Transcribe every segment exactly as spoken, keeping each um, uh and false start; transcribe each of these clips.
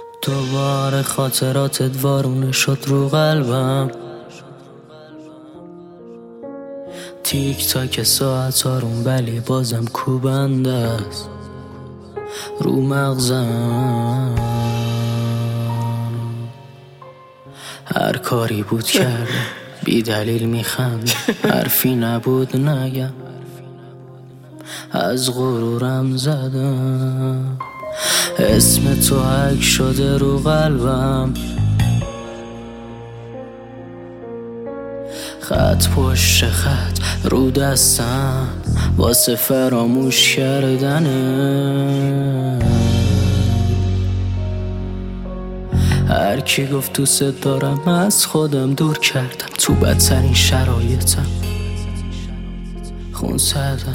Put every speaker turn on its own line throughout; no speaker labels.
دوباره خاطراتت وارونه شد رو قلبم. تیک تاک ساعت هارون ولی بازم کوبنده است رو مغزم. هر کاری بود کرده بی دلیل میخند، حرفی نبود نگم از غرورم زدم. اسم تو حک شده رو قلبم، خط پشت خط رو دستم واسه فراموش کردنه. هر کی گفت دوست دارم از خودم دور کردم، تو بدترین شرایطم خون زدم.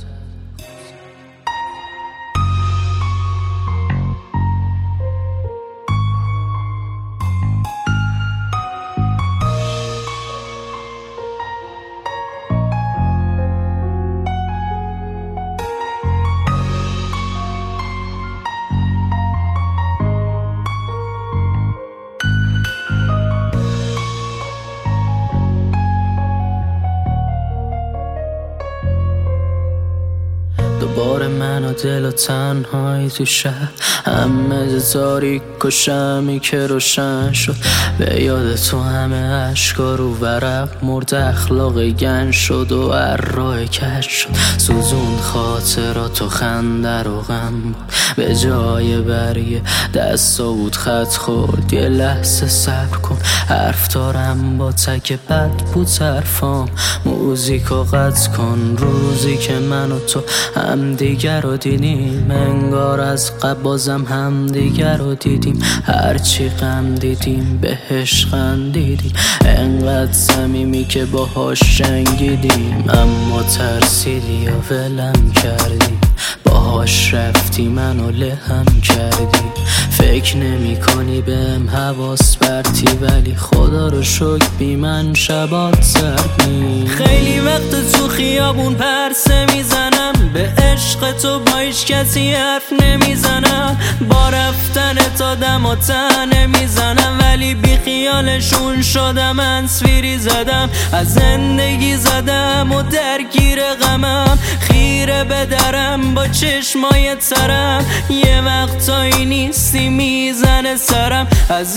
دوباره من و دل و تنهایی تو شهر، همه تاریک و شمی که روشن شد. به یاد تو همه اشکا رو ورق مرد، اخلاق گن شد و هر راه کج شد. سوزون خاطرات و خنده رو غم بود، به جای برگ دستا بود خط خورد. یه لحظه صبر کن، حرف دارم با تک بد بود حرفام. موزیکو قطع کن، روزی که من و تو هم دیگر رو دیدیم، انگار از قبل بازم هم دیگر رو دیدیم. هرچی غم دیدیم بهش خندیدیم، انقدر صمیمی که باهاش جنگیدیم. اما ترسیدی و ولم کردی، باهاش رفتی منو لهم کردی. فکر نمی کنی بهم حواس برتی، ولی خدا رو شکر بی من شبات سرد نی. خیلی وقت تو خیابون پرسه میزنم، به عشق تو با هیچ کسی حرف نمیزنم. با رفتن تا دم و تنه میزنم، ولی بی خیالشون شدم. انسویری زدم از زندگی زدم و درگیر غمم، خیره به درم با چشمای ترم. یه وقتایی نیستی میزنه سرم، از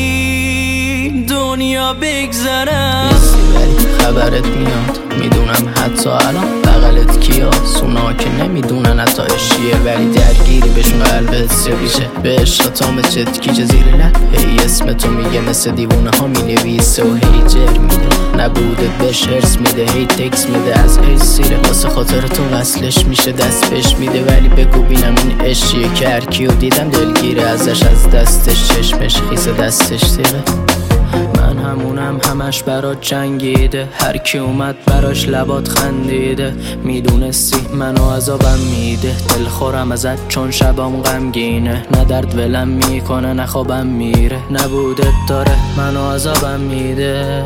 این دنیا بگذرم.
نیستی ولی خبرت میاد، میدونم حتی الان بغلت کیاس. اونا که نمیدونن حتی اشیه، ولی درگیری بهشون قلبت سریشه. به عشق تام چتکیجه زیر لب، هی اسم تو میگه مثل دیوونه ها مینویسه و هی جر میده. نبوده بهش هرس میده، هی تکس میده از هی سیره. واسه خاطر تو وصلش میشه دست بهش میده، ولی بگو بینم این عشقیه که هرکیو دیدم دلگیره ازش. از دستش چشمش خیسه دستش تیغه. من همونم همش برات جنگیده، هر کی اومد براش لبات خندیده. میدونستی منو عذابم میده، دل خورم ازت چون شبام غمگینه. نه درد ولم میکنه نه خوابم میره، نبودت داره منو عذابم میده.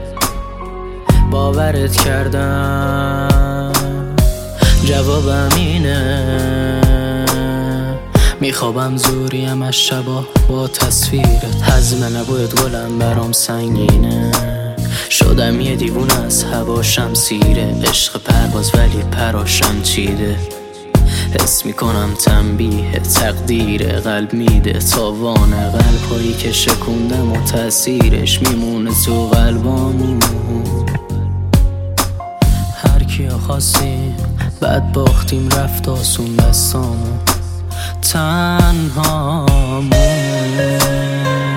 باورت کردم جوابم اینه، میخوابم زوریم از شبا با تصویرت. هضم نباید گلم برام سنگینه، شدم یه دیوونه از هوا شمسیره. عشق پرواز ولی پراشم چیده، حس میکنم تنبیه تقدیر قلب میده. تاوان قلب هایی که شکوندم و تأثیرش میمونه تو قلبامون. هر کیو خواستیم بعد باختیم، رفت آسون دستامون تنهامون.